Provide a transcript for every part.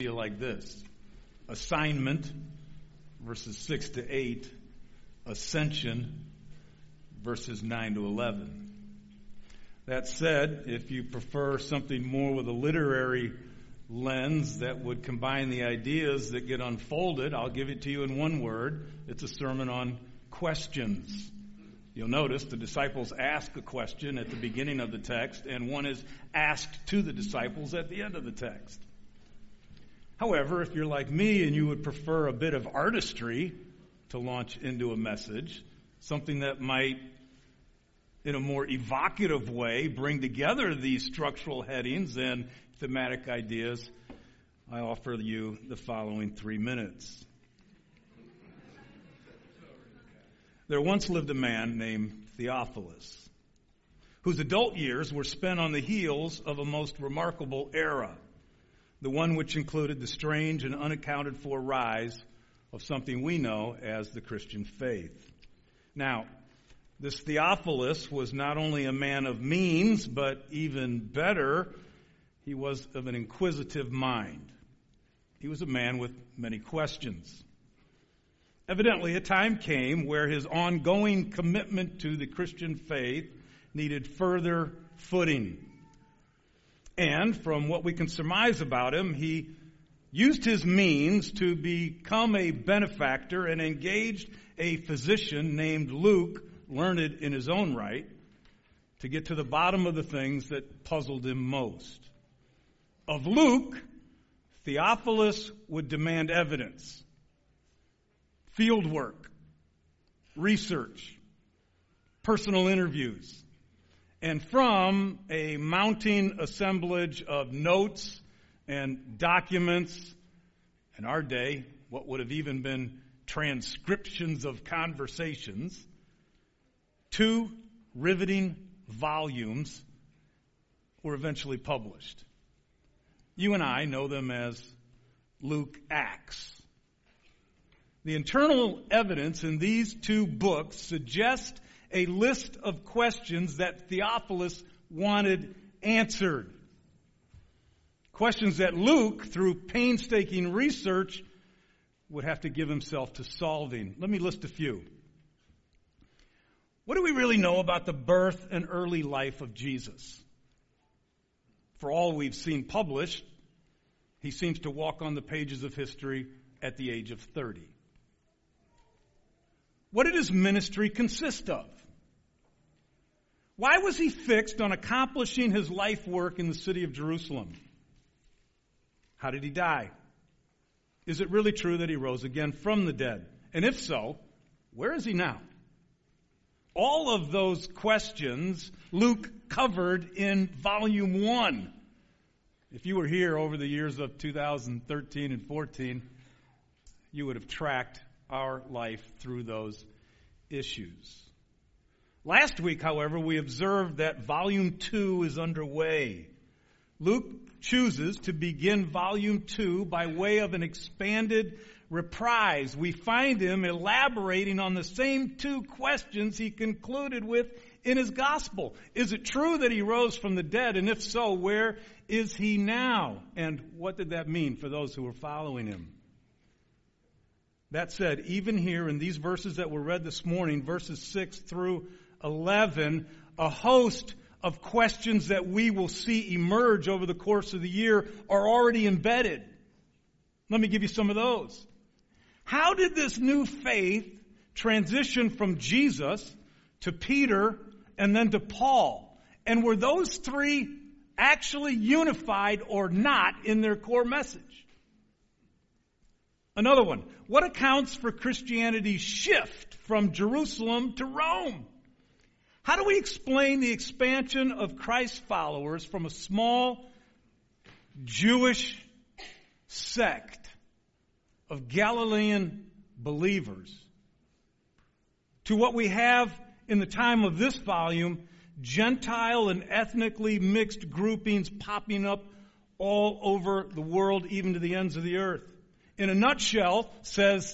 Like this: assignment verses 6 to 8, ascension verses 9 to 11. That said, if you prefer something more with a literary lens that would combine the ideas that get unfolded, I'll give it to you in one word. It's a sermon on questions. You'll notice the disciples ask a question at the beginning of the text, and one is asked to the disciples at the end of the text. However, if you're like me and you would prefer a bit of artistry to launch into a message, something that might, in a more evocative way, bring together these structural headings and thematic ideas, I offer you the following 3 minutes. There once lived a man named Theophilus, whose adult years were spent on the heels of a most remarkable era, the one which included the strange and unaccounted for rise of something we know as the Christian faith. Now, this Theophilus was not only a man of means, but even better, he was of an inquisitive mind. He was a man with many questions. Evidently, a time came where his ongoing commitment to the Christian faith needed further footing. And from what we can surmise about him, he used his means to become a benefactor and engaged a physician named Luke, learned in his own right, to get to the bottom of the things that puzzled him most. Of Luke, Theophilus would demand evidence, field work, research, personal interviews, and from a mounting assemblage of notes and documents, in our day, what would have even been transcriptions of conversations, 2 riveting volumes were eventually published. You and I know them as Luke Acts. The internal evidence in these 2 books suggests a list of questions that Theophilus wanted answered. Questions that Luke, through painstaking research, would have to give himself to solving. Let me list a few. What do we really know about the birth and early life of Jesus? For all we've seen published, he seems to walk on the pages of history at the age of 30. What did his ministry consist of? Why was he fixed on accomplishing his life work in the city of Jerusalem? How did he die? Is it really true that he rose again from the dead? And if so, where is he now? All of those questions Luke covered in volume 1. If you were here over the years of 2013 and 14, you would have tracked our life through those issues. Last week, however, we observed that volume 2 is underway. Luke chooses to begin volume 2 by way of an expanded reprise. We find him elaborating on the same 2 questions he concluded with in his gospel. Is it true that he rose from the dead? And if so, where is he now? And what did that mean for those who were following him? That said, even here in these verses that were read this morning, verses 6 through 11, a host of questions that we will see emerge over the course of the year are already embedded. Let me give you some of those. How did this new faith transition from Jesus to Peter and then to Paul? And were those 3 actually unified or not in their core message? Another one. What accounts for Christianity's shift from Jerusalem to Rome? How do we explain the expansion of Christ's followers from a small Jewish sect of Galilean believers to what we have in the time of this volume, Gentile and ethnically mixed groupings popping up all over the world, even to the ends of the earth? In a nutshell, says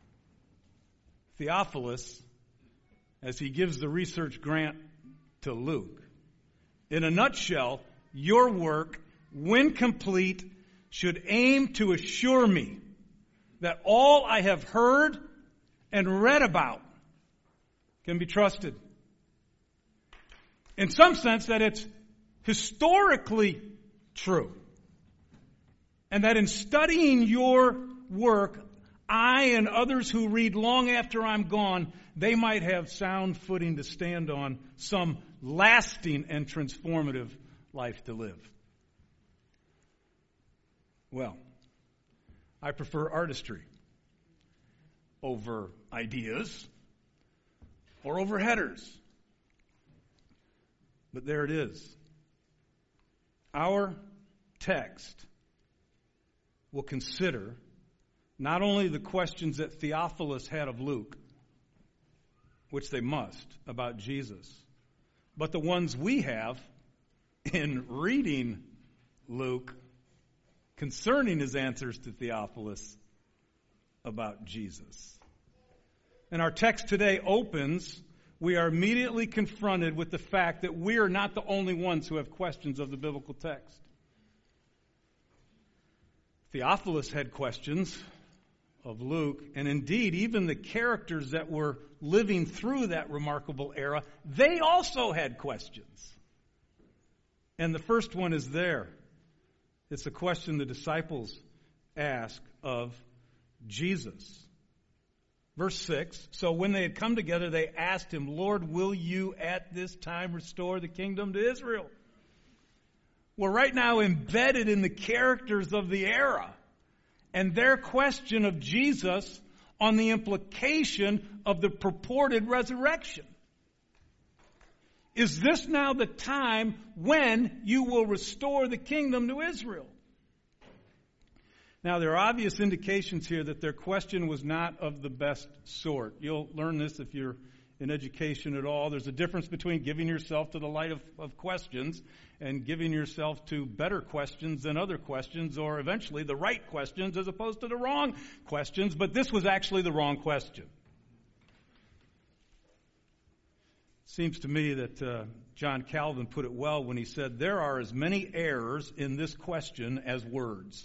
Theophilus, as he gives the research grant to Luke, in a nutshell, your work, when complete, should aim to assure me that all I have heard and read about can be trusted. In some sense, that it's historically true. And that in studying your work, I and others who read long after I'm gone, they might have sound footing to stand on, some lasting and transformative life to live. Well, I prefer artistry over ideas or over headers. But there it is. Our text will consider not only the questions that Theophilus had of Luke, which they must, about Jesus, but the ones we have in reading Luke concerning his answers to Theophilus about Jesus. And our text today opens, we are immediately confronted with the fact that we are not the only ones who have questions of the biblical text. Theophilus had questions of Luke, and indeed, even the characters that were living through that remarkable era, they also had questions. And the first one is there. It's the question the disciples ask of Jesus. Verse 6, so when they had come together, they asked him, Lord, will you at this time restore the kingdom to Israel? We're right now embedded in the characters of the era and their question of Jesus on the implication of the purported resurrection. Is this now the time when you will restore the kingdom to Israel? Now, there are obvious indications here that their question was not of the best sort. You'll learn this if you're in education at all. There's a difference between giving yourself to the light of questions and giving yourself to better questions than other questions, or eventually the right questions as opposed to the wrong questions. But this was actually the wrong question. Seems to me that John Calvin put it well when he said, there are as many errors in this question as words.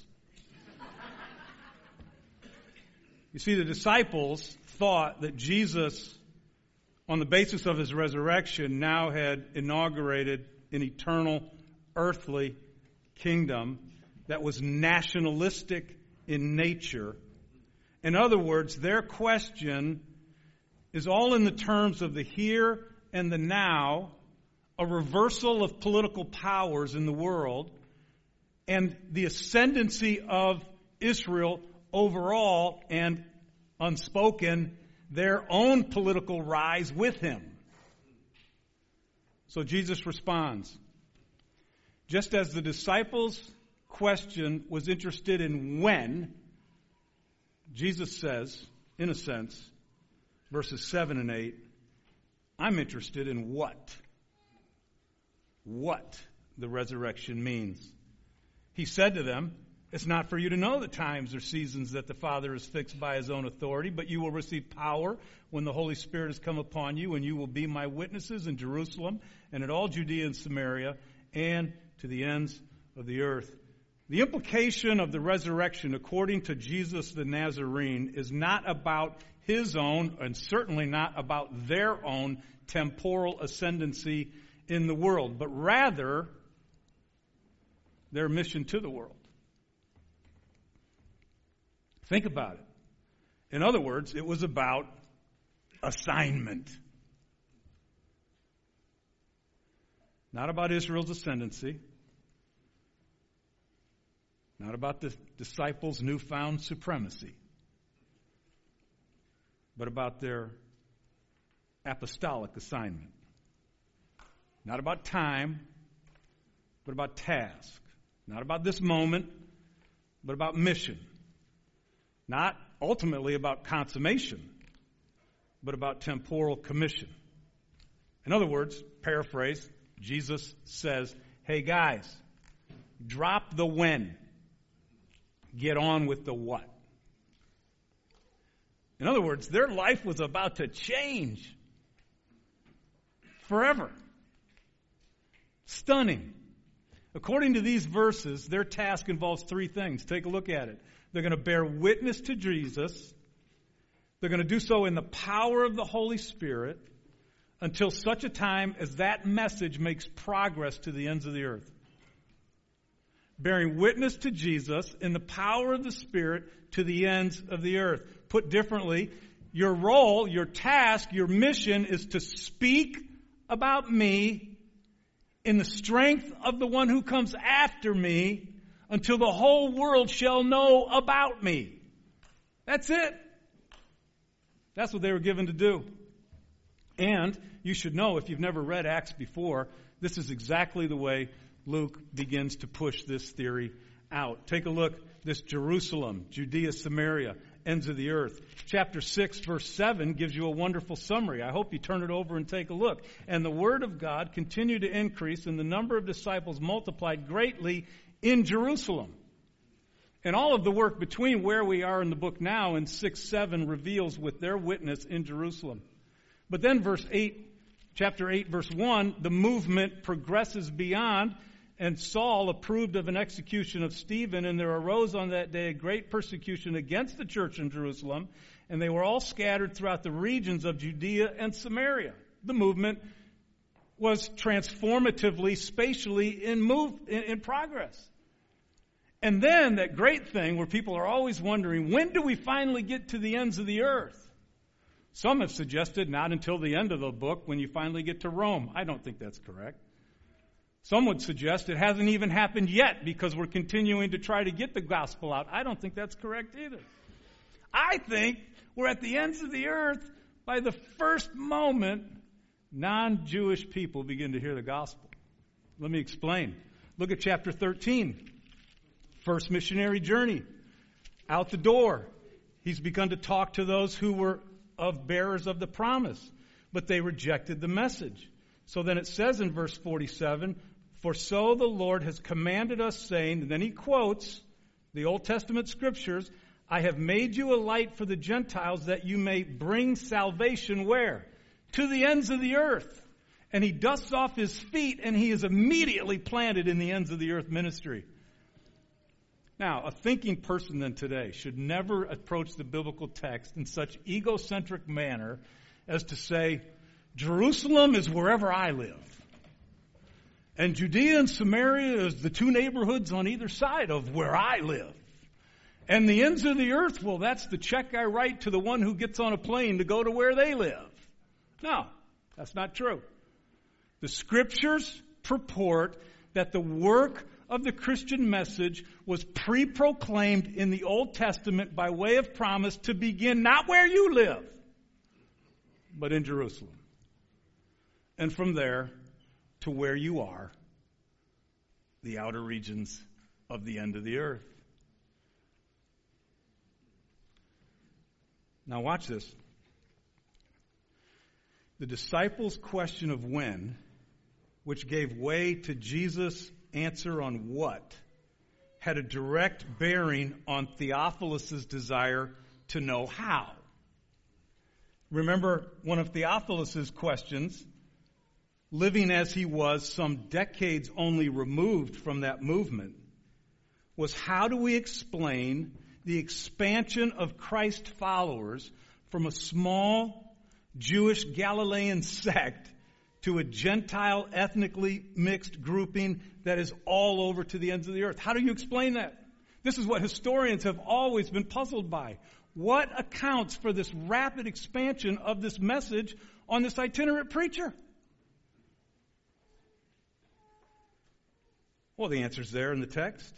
You see, the disciples thought that Jesus, on the basis of his resurrection, now had inaugurated an eternal earthly kingdom that was nationalistic in nature. In other words, their question is all in the terms of the here and the now, a reversal of political powers in the world, and the ascendancy of Israel overall, and unspoken, their own political rise with him. So Jesus responds. Just as the disciples' question was interested in when, Jesus says, in a sense, verses 7 and 8, I'm interested in what the resurrection means. He said to them, it's not for you to know the times or seasons that the Father has fixed by his own authority, but you will receive power when the Holy Spirit has come upon you, and you will be my witnesses in Jerusalem and in all Judea and Samaria and to the ends of the earth. The implication of the resurrection, according to Jesus the Nazarene, is not about his own, and certainly not about their own temporal ascendancy in the world, but rather their mission to the world. Think about it. In other words, it was about assignment. Not about Israel's ascendancy. Not about the disciples' newfound supremacy. But about their apostolic assignment. Not about time, but about task. Not about this moment, but about mission. Not ultimately about consummation, but about temporal commission. In other words, paraphrase, Jesus says, hey guys, drop the when, get on with the what. In other words, their life was about to change forever. Stunning. According to these verses, their task involves three things. Take a look at it. They're going to bear witness to Jesus. They're going to do so in the power of the Holy Spirit until such a time as that message makes progress to the ends of the earth. Bearing witness to Jesus in the power of the Spirit to the ends of the earth. Put differently, your role, your task, your mission is to speak about me in the strength of the one who comes after me until the whole world shall know about me. That's it. That's what they were given to do. And you should know, if you've never read Acts before, this is exactly the way Luke begins to push this theory out. Take a look. This Jerusalem, Judea, Samaria, ends of the earth. Chapter 6, verse 7 gives you a wonderful summary. I hope you turn it over and take a look. And the word of God continued to increase, and the number of disciples multiplied greatly in Jerusalem. And all of the work between where we are in the book now and 6-7 reveals with their witness in Jerusalem. But then chapter 8, verse 1, the movement progresses beyond, and Saul approved of an execution of Stephen, and there arose on that day a great persecution against the church in Jerusalem, and they were all scattered throughout the regions of Judea and Samaria. The movement was transformatively, spatially in progress. And then that great thing where people are always wondering, when do we finally get to the ends of the earth? Some have suggested not until the end of the book when you finally get to Rome. I don't think that's correct. Some would suggest it hasn't even happened yet because we're continuing to try to get the gospel out. I don't think that's correct either. I think we're at the ends of the earth by the first moment non-Jewish people begin to hear the gospel. Let me explain. Look at chapter 13. First missionary journey. Out the door. He's begun to talk to those who were of bearers of the promise, but they rejected the message. So then it says in verse 47, for so the Lord has commanded us, saying, and then he quotes the Old Testament scriptures, I have made you a light for the Gentiles that you may bring salvation where? To the ends of the earth. And he dusts off his feet and he is immediately planted in the ends of the earth ministry. Now, a thinking person then today should never approach the biblical text in such egocentric manner as to say, Jerusalem is wherever I live. And Judea and Samaria is the two neighborhoods on either side of where I live. And the ends of the earth, well, that's the check I write to the one who gets on a plane to go to where they live. No, that's not true. The scriptures purport that the work of the Christian message was pre-proclaimed in the Old Testament by way of promise to begin not where you live, but in Jerusalem. And from there to where you are, the outer regions of the end of the earth. Now watch this. The disciples' question of when, which gave way to Jesus' answer on what, had a direct bearing on Theophilus' desire to know how. Remember, one of Theophilus' questions, living as he was some decades only removed from that movement, was how do we explain the expansion of Christ followers from a small Jewish Galilean sect to a Gentile ethnically mixed grouping that is all over to the ends of the earth? How do you explain that? This is what historians have always been puzzled by. What accounts for this rapid expansion of this message on this itinerant preacher? Well, the answer's there in the text.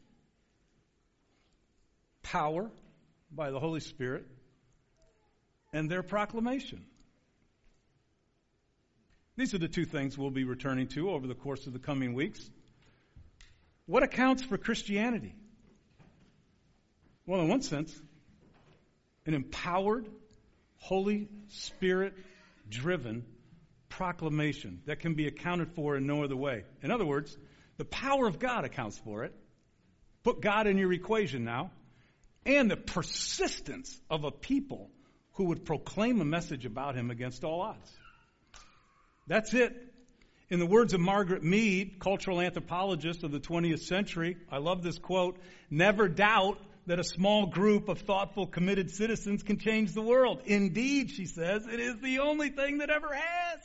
Power by the Holy Spirit and their proclamation. These are the two things we'll be returning to over the course of the coming weeks. What accounts for Christianity? Well, in one sense, an empowered, Holy Spirit-driven proclamation that can be accounted for in no other way. In other words, the power of God accounts for it. Put God in your equation now. And the persistence of a people who would proclaim a message about him against all odds. That's it. In the words of Margaret Mead, cultural anthropologist of the 20th century, I love this quote, "Never doubt that a small group of thoughtful, committed citizens can change the world. Indeed," she says, "it is the only thing that ever has."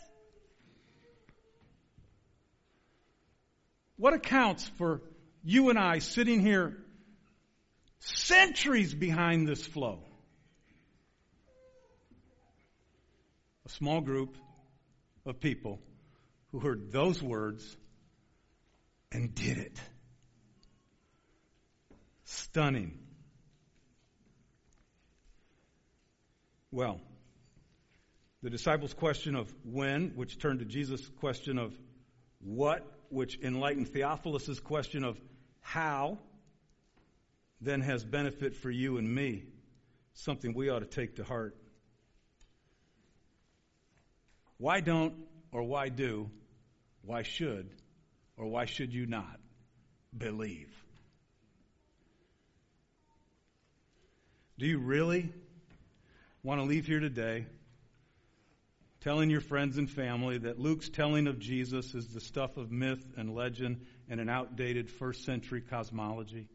What accounts for you and I sitting here centuries behind this flow? A small group of people who heard those words and did it. Stunning. Well, the disciples' question of when, which turned to Jesus' question of what, which enlightened Theophilus' question of how, then has benefit for you and me, something we ought to take to heart. Why don't, or why do, why should, or why should you not believe? Do you really want to leave here today telling your friends and family that Luke's telling of Jesus is the stuff of myth and legend and an outdated first century cosmology?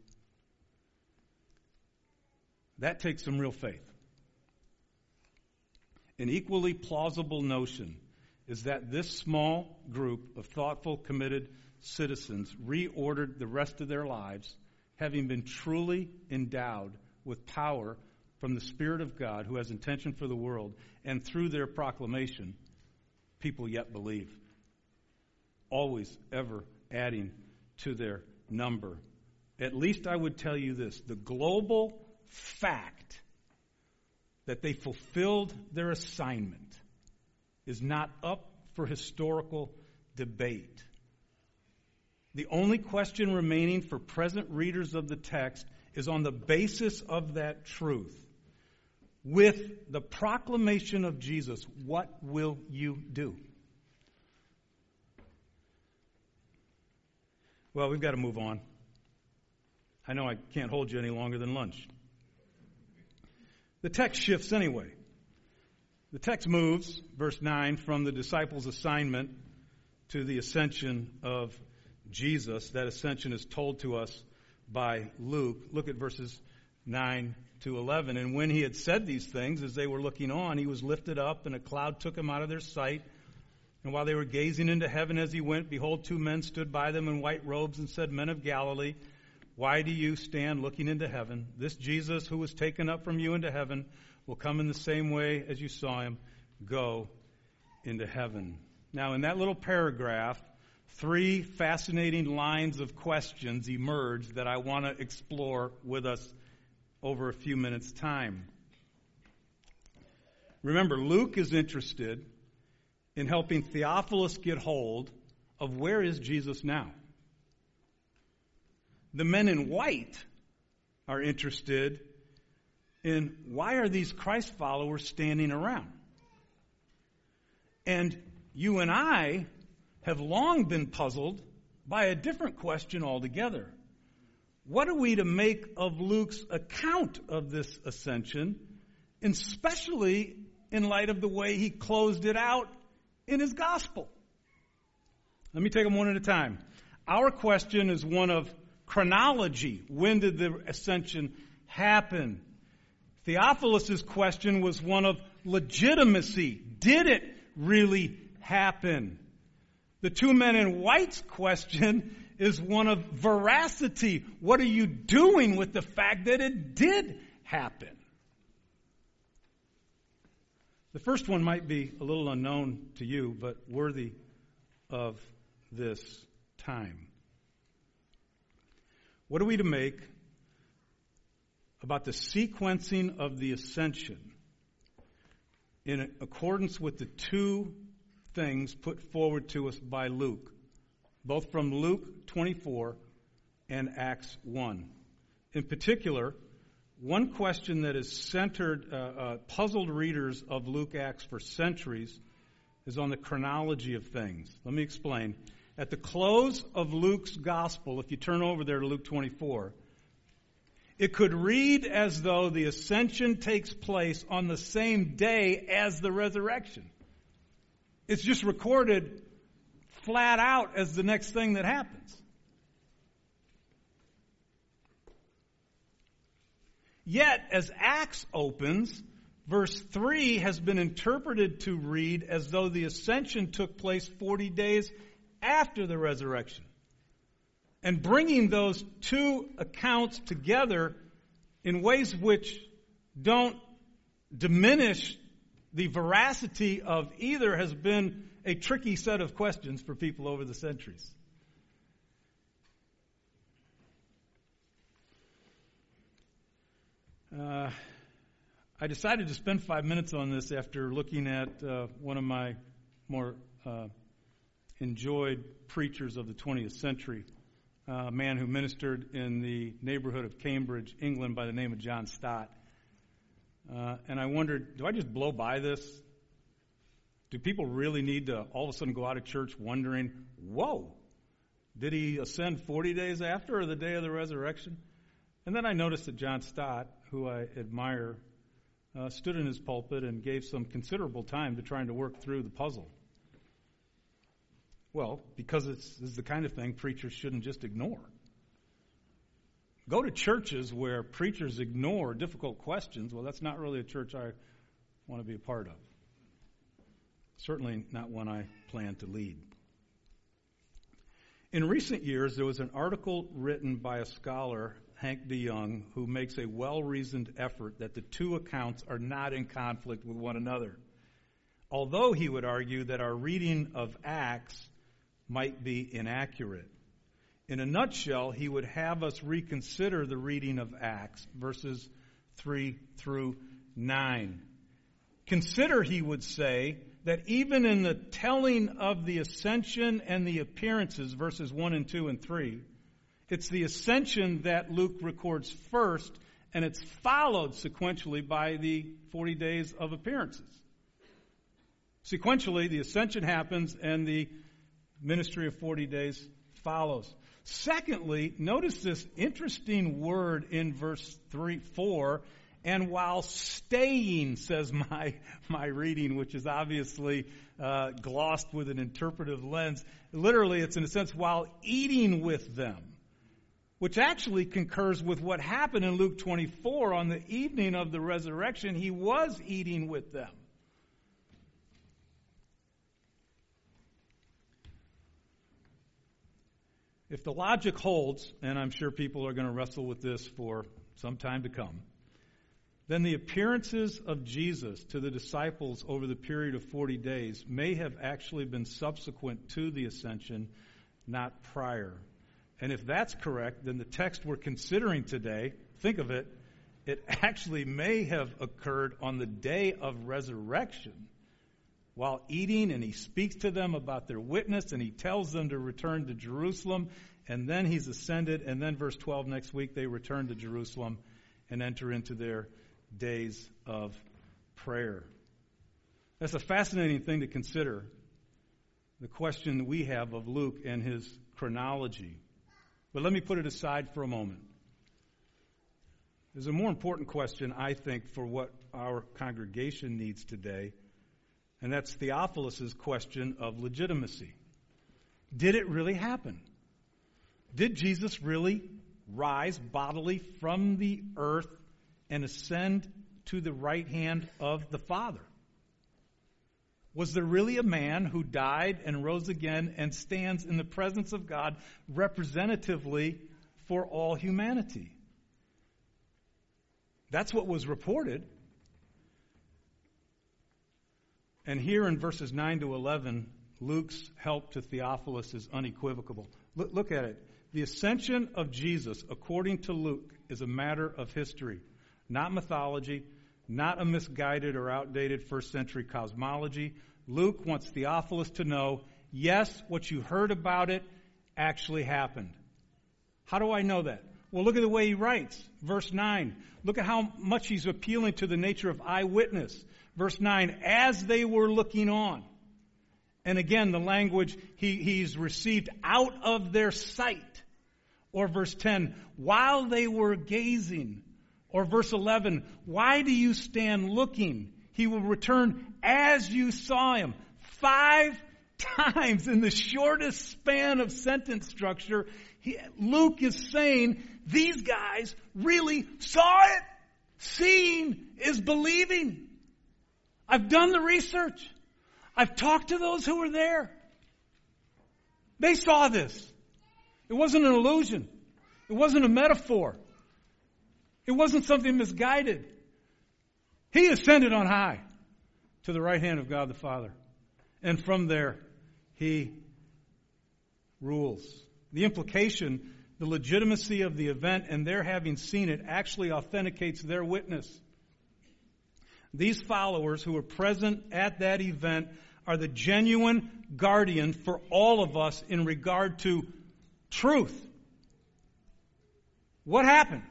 That takes some real faith. An equally plausible notion is that this small group of thoughtful, committed citizens reordered the rest of their lives, having been truly endowed with power from the Spirit of God who has intention for the world, and through their proclamation, people yet believe. Always, ever adding to their number. At least I would tell you this, the global fact that they fulfilled their assignment is not up for historical debate. The only question remaining for present readers of the text is on the basis of that truth. With the proclamation of Jesus, what will you do? Well, we've got to move on. I know I can't hold you any longer than lunch. The text shifts anyway. The text moves, verse 9, from the disciples' assignment to the ascension of Jesus. That ascension is told to us by Luke. Look at verses 9 to 11. "And when he had said these things, as they were looking on, he was lifted up, and a cloud took him out of their sight. And while they were gazing into heaven as he went, behold, two men stood by them in white robes and said, 'Men of Galilee, why do you stand looking into heaven? This Jesus who was taken up from you into heaven will come in the same way as you saw him go into heaven.'" Now, in that little paragraph, three fascinating lines of questions emerge that I want to explore with us over a few minutes' time. Remember, Luke is interested in helping Theophilus get hold of where is Jesus now. The men in white are interested in why are these Christ followers standing around? And you and I have long been puzzled by a different question altogether. What are we to make of Luke's account of this ascension, and especially in light of the way he closed it out in his gospel? Let me take them one at a time. Our question is one of chronology. When did the ascension happen? Theophilus' question was one of legitimacy. Did it really happen? The two men in white's question is one of veracity. What are you doing with the fact that it did happen? The first one might be a little unknown to you, but worthy of this time. What are we to make about the sequencing of the ascension in accordance with the two things put forward to us by Luke, both from Luke 24 and Acts 1? In particular, one question that has puzzled readers of Luke Acts for centuries is on the chronology of things. Let me explain. At the close of Luke's gospel, if you turn over there to Luke 24, it could read as though the ascension takes place on the same day as the resurrection. It's just recorded flat out as the next thing that happens. Yet, as Acts opens, verse 3 has been interpreted to read as though the ascension took place 40 days after the resurrection. And bringing those two accounts together in ways which don't diminish the veracity of either has been a tricky set of questions for people over the centuries. I decided to spend 5 minutes on this after looking at one of my more enjoyed preachers of the 20th century, a man who ministered in the neighborhood of Cambridge, England, by the name of John Stott. And I wondered, do I just blow by this? Do people really need to all of a sudden go out of church wondering, whoa, did he ascend 40 days after or the day of the resurrection? And then I noticed that John Stott, who I admire, stood in his pulpit and gave some considerable time to trying to work through the puzzle. Well, because this is the kind of thing preachers shouldn't just ignore. Go to churches where preachers ignore difficult questions. Well, that's not really a church I want to be a part of. Certainly not one I plan to lead. In recent years, there was an article written by a scholar, Hank DeYoung, who makes a well-reasoned effort that the two accounts are not in conflict with one another. Although he would argue that our reading of Acts might be inaccurate. In a nutshell, he would have us reconsider the reading of Acts, verses 3 through 9. Consider, he would say, that even in the telling of the ascension and the appearances, verses 1 and 2 and 3, it's the ascension that Luke records first, and it's followed sequentially by the 40 days of appearances. Sequentially, the ascension happens and the ministry of 40 days follows. Secondly, notice this interesting word in verse 4, and while staying, says my reading, which is obviously glossed with an interpretive lens. Literally, it's in a sense, while eating with them, which actually concurs with what happened in Luke 24 on the evening of the resurrection. He was eating with them. If the logic holds, and I'm sure people are going to wrestle with this for some time to come, then the appearances of Jesus to the disciples over the period of 40 days may have actually been subsequent to the ascension, not prior. And if that's correct, then the text we're considering today, think of it, it actually may have occurred on the day of resurrection while eating, and he speaks to them about their witness, and he tells them to return to Jerusalem, and then he's ascended, and then verse 12 next week, they return to Jerusalem and enter into their days of prayer. That's a fascinating thing to consider, the question we have of Luke and his chronology. But let me put it aside for a moment. There's a more important question, I think, for what our congregation needs today, and that's Theophilus' question of legitimacy. Did it really happen? Did Jesus really rise bodily from the earth and ascend to the right hand of the Father? Was there really a man who died and rose again and stands in the presence of God representatively for all humanity? That's what was reported. And here in verses 9 to 11, Luke's help to Theophilus is unequivocal. Look at it. The ascension of Jesus, according to Luke, is a matter of history, not mythology, not a misguided or outdated first century cosmology. Luke wants Theophilus to know, yes, what you heard about it actually happened. How do I know that? Well, look at the way he writes. Verse 9. Look at how much he's appealing to the nature of eyewitness. Verse 9, as they were looking on. And again, the language, he's received out of their sight. Or verse 10, while they were gazing. Or verse 11, why do you stand looking? He will return as you saw him. 5 times in the shortest span of sentence structure, Luke is saying these guys really saw it. Seeing is believing. I've done the research. I've talked to those who were there. They saw this. It wasn't an illusion. It wasn't a metaphor. It wasn't something misguided. He ascended on high to the right hand of God the Father. And from there, he rules. The implication, the legitimacy of the event and their having seen it actually authenticates their witness. These followers who were present at that event are the genuine guardian for all of us in regard to truth. What happened?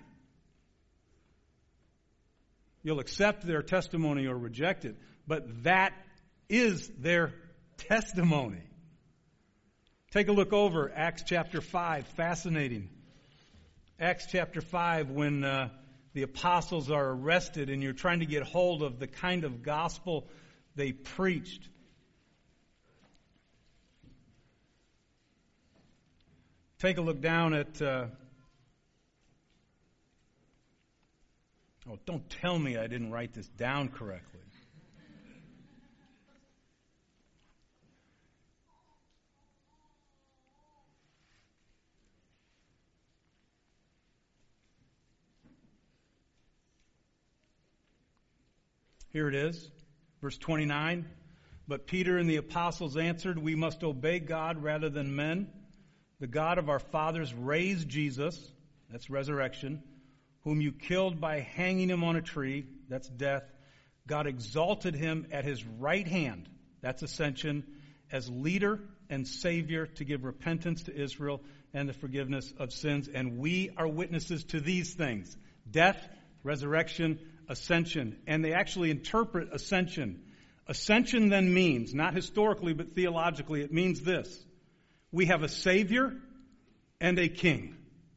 You'll accept their testimony or reject it, but that is their testimony. Take a look over Acts chapter 5. Fascinating. Acts chapter 5, when the apostles are arrested and you're trying to get hold of the kind of gospel they preached. Take a look down at... don't tell me I didn't write this down correctly. Here it is, verse 29. But Peter and the apostles answered, "We must obey God rather than men. The God of our fathers raised Jesus," that's resurrection, "whom you killed by hanging him on a tree," that's death. "God exalted him at his right hand," that's ascension, "as leader and savior to give repentance to Israel and the forgiveness of sins. And we are witnesses to these things." Death, resurrection, ascension. And they actually interpret ascension. Ascension then means, not historically but theologically, it means this: we have a Savior and a King.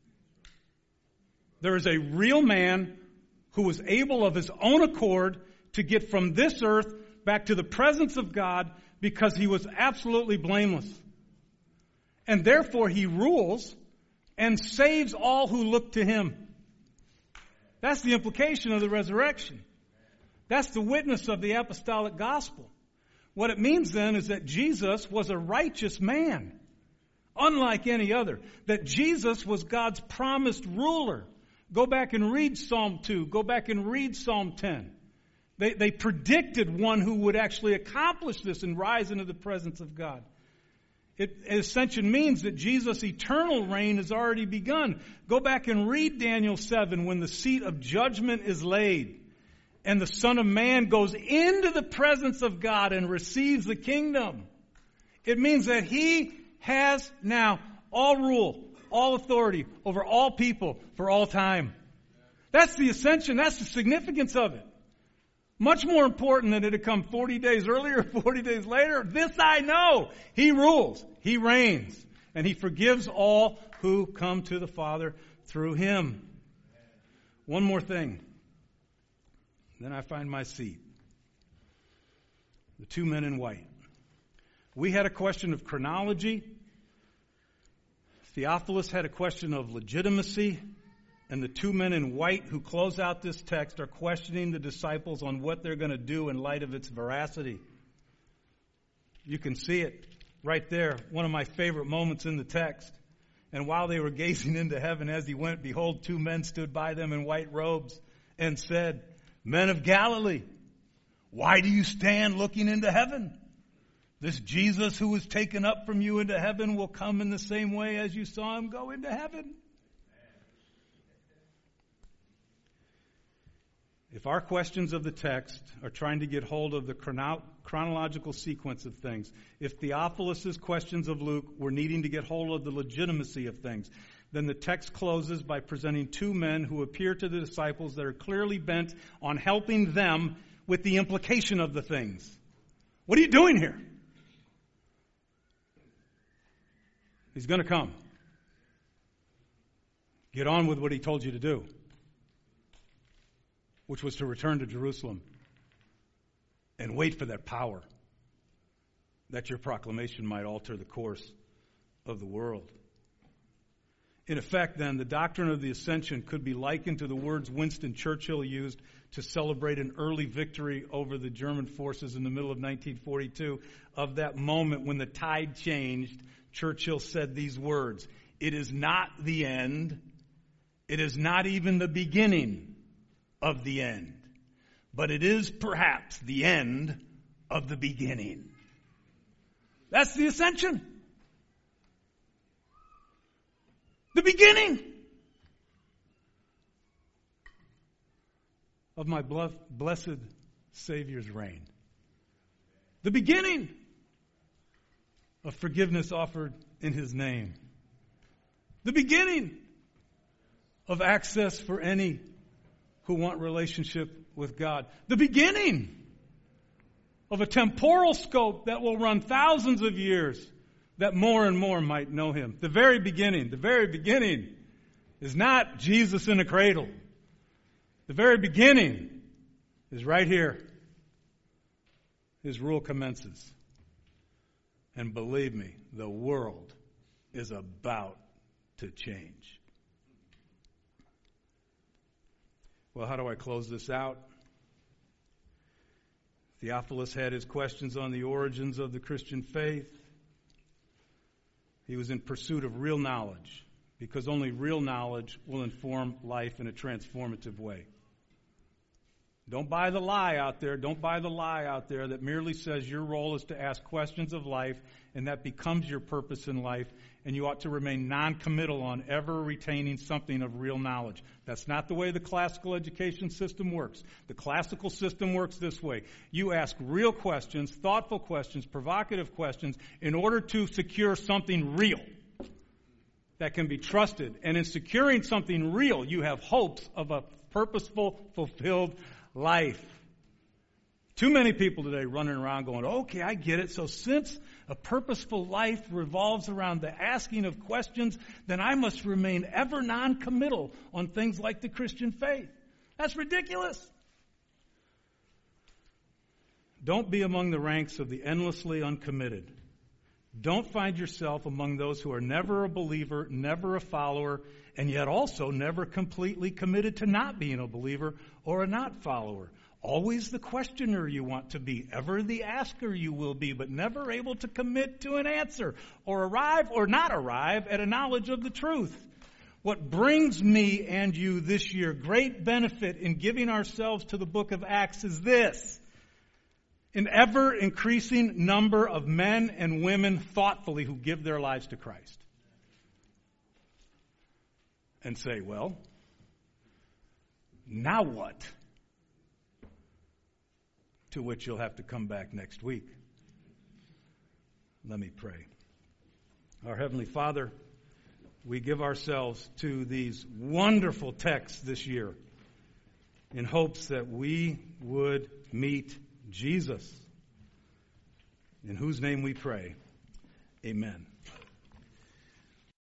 There is a real man who was able of his own accord to get from this earth back to the presence of God because he was absolutely blameless. And therefore he rules and saves all who look to him. That's the implication of the resurrection. That's the witness of the apostolic gospel. What it means then is that Jesus was a righteous man, unlike any other. That Jesus was God's promised ruler. Go back and read Psalm 2. Go back and read Psalm 10. They predicted one who would actually accomplish this and rise into the presence of God. Ascension means that Jesus' eternal reign has already begun. Go back and read Daniel 7 when the seat of judgment is laid and the Son of Man goes into the presence of God and receives the kingdom. It means that he has now all rule, all authority over all people for all time. That's the ascension. That's the significance of it. Much more important than it had come 40 days earlier, 40 days later. This I know. He rules. He reigns. And he forgives all who come to the Father through him. One more thing. Then I find my seat. The two men in white. We had a question of chronology. Theophilus had a question of legitimacy. And the two men in white who close out this text are questioning the disciples on what they're going to do in light of its veracity. You can see it right there, one of my favorite moments in the text. "And while they were gazing into heaven as he went, behold, two men stood by them in white robes and said, 'Men of Galilee, why do you stand looking into heaven? This Jesus who was taken up from you into heaven will come in the same way as you saw him go into heaven.'" If our questions of the text are trying to get hold of the chronological sequence of things, if Theophilus' questions of Luke were needing to get hold of the legitimacy of things, then the text closes by presenting two men who appear to the disciples that are clearly bent on helping them with the implication of the things. What are you doing here? He's going to come. Get on with what he told you to do, which was to return to Jerusalem and wait for that power. that your proclamation might alter the course of the world. In effect, then, the doctrine of the ascension could be likened to the words Winston Churchill used to celebrate an early victory over the German forces in the middle of 1942. Of that moment when the tide changed, Churchill said these words, "It is not the end. It is not even the beginning of the end. But it is perhaps the end of the beginning." That's the ascension. The beginning of my blessed Savior's reign. The beginning of forgiveness offered in His name. The beginning of access for any who want relationship with God. The beginning of a temporal scope that will run thousands of years, that more and more might know Him. The very beginning is not Jesus in a cradle. The very beginning is right here. His rule commences. And believe me, the world is about to change. Well, how do I close this out? Theophilus had his questions on the origins of the Christian faith. He was in pursuit of real knowledge, because only real knowledge will inform life in a transformative way. Don't buy the lie out there. Don't buy the lie out there that merely says your role is to ask questions of life, and that becomes your purpose in life, and you ought to remain non-committal on ever retaining something of real knowledge. That's not the way the classical education system works. The classical system works this way. You ask real questions, thoughtful questions, provocative questions, in order to secure something real that can be trusted. And in securing something real, you have hopes of a purposeful, fulfilled life. Too many people today running around going, okay, I get it. So since a purposeful life revolves around the asking of questions, then I must remain ever non-committal on things like the Christian faith. That's ridiculous. Don't be among the ranks of the endlessly uncommitted. Don't find yourself among those who are never a believer, never a follower, and yet also never completely committed to not being a believer or a not follower. Always the questioner you want to be, ever the asker you will be, but never able to commit to an answer or arrive or not arrive at a knowledge of the truth. What brings me and you this year great benefit in giving ourselves to the book of Acts is this: an ever-increasing number of men and women thoughtfully who give their lives to Christ. And say, well, now what? To which you'll have to come back next week. Let me pray. Our Heavenly Father, we give ourselves to these wonderful texts this year in hopes that we would meet Jesus, in whose name we pray. Amen.